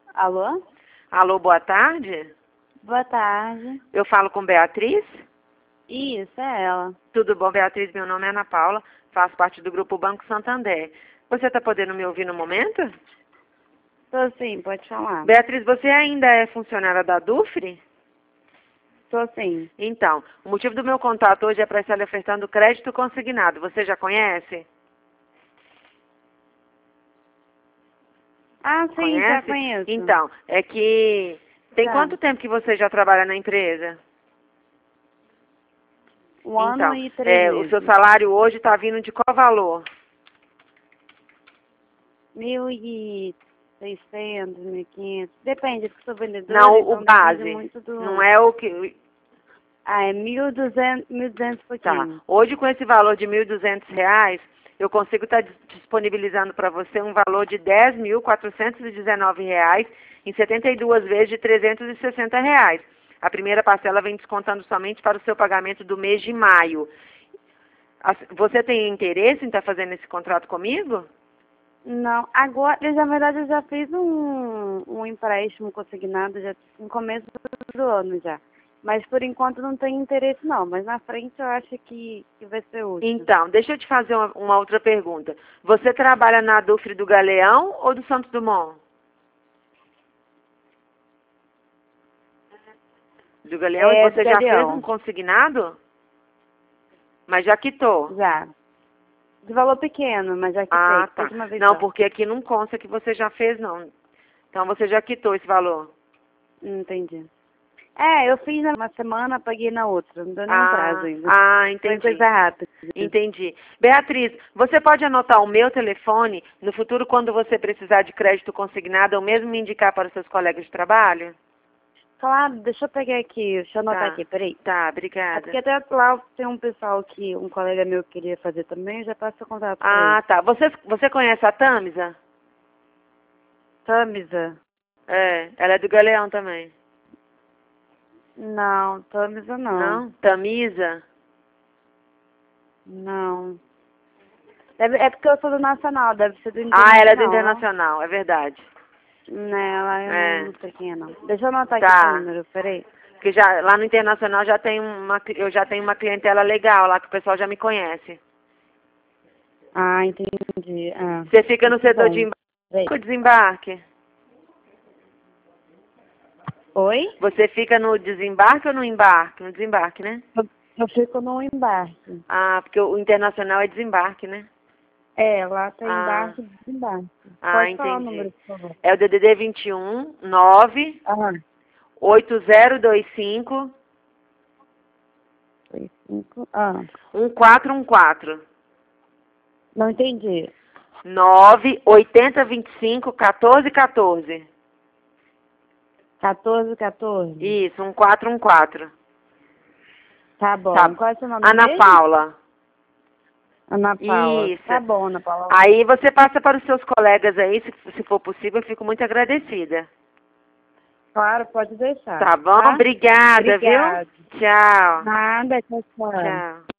Alô? Alô, boa tarde. Boa tarde. Eu falo com Beatriz. Isso, é ela. Tudo bom, Beatriz? Meu nome é Ana Paula, faço parte do Grupo Banco Santander. Você está podendo me ouvir no momento? Tô sim, pode falar. Beatriz, você ainda é funcionária da Dufre? Tô sim. Então, o motivo do meu contato hoje é para estar lhe ofertando crédito consignado. Você já conhece? Ah, sim, Conhece? já conheço. Então, é que... Tem Já. quanto tempo que você já trabalha na empresa? Um ano Então, e 3 o seu meses. salário hoje está vindo de qual valor? 1.600, 1.500. Depende, porque sou vendedora, Não, o então depende base. muito do... Não é o que... Ah, é 1.200 Tá. pouquinho. Hoje, com esse valor de R$ 1.200, eu consigo estar disponibilizando para você um valor de R$ 10.419 em 72 vezes de R$ 360. A primeira parcela vem descontando somente para o seu pagamento do mês de maio. Você tem interesse em estar fazendo esse contrato comigo? Não, agora, na verdade, eu já fiz um empréstimo consignado já no começo do ano já. Mas por enquanto não tem interesse não, mas na frente eu acho que vai ser útil. Então, deixa eu te fazer uma outra pergunta. Você trabalha na Dufre do Galeão ou do Santos Dumont? Do Galeão, e É, do você já fez um Galeão, consignado? Mas já quitou? já. De valor pequeno, mas já quitei, Ah, que foi tá. de uma vez Não, só. porque aqui não consta que você já fez, não. Então você já quitou esse valor. Entendi. É, eu fiz na uma semana, paguei na outra, não deu nenhum prazo ainda. Foi Entendi. coisa rápida. Entendi. Beatriz, você pode anotar o meu telefone no futuro quando você precisar de crédito consignado ou mesmo me indicar para os seus colegas de trabalho? Claro, deixa eu pegar aqui, deixa eu anotar Tá. aqui, peraí. Tá, É obrigada. porque até lá tem um pessoal que, um colega meu que queria fazer também, eu já passo o contato pra Ah, ele. tá. Você conhece a Tamisa? Tamisa? É, ela é do Galeão também. Não, Tamisa não. Não? Tamisa? Não. É porque eu sou do Nacional, deve ser do Ah, ela é do Internacional, não? Internacional, é verdade. Nela, eu É, não sei quem é, não. Deixa eu anotar aqui seu tá. número, peraí. Porque já, lá no Internacional eu já tenho uma clientela legal lá, que o pessoal já me conhece. Ah, entendi. Ah, Você fica no tá setor de bom. embarque Peraí. ou desembarque? Oi? Você fica no desembarque ou no embarque? No desembarque, né? Eu fico no embarque. Ah, porque o Internacional é desembarque, né? É, lá tem Ah, embarque e desembarque. Pode falar o entendi. número, por favor. É o DDD 21 9 Aham. 8025 35. Ah, 1414. não entendi. 9 8025 1414. 1414. Isso, 1414. Tá bom. Tá. Qual é o seu nome Ana mesmo? Paula. Ana Paula. Isso. Tá bom, Ana Paula. Aí você passa para os seus colegas aí, se for possível, eu fico muito agradecida. Claro, pode deixar. Tá bom? Tá? Obrigada, viu? Obrigada. Tchau. Nada, tchau, tchau. Tchau.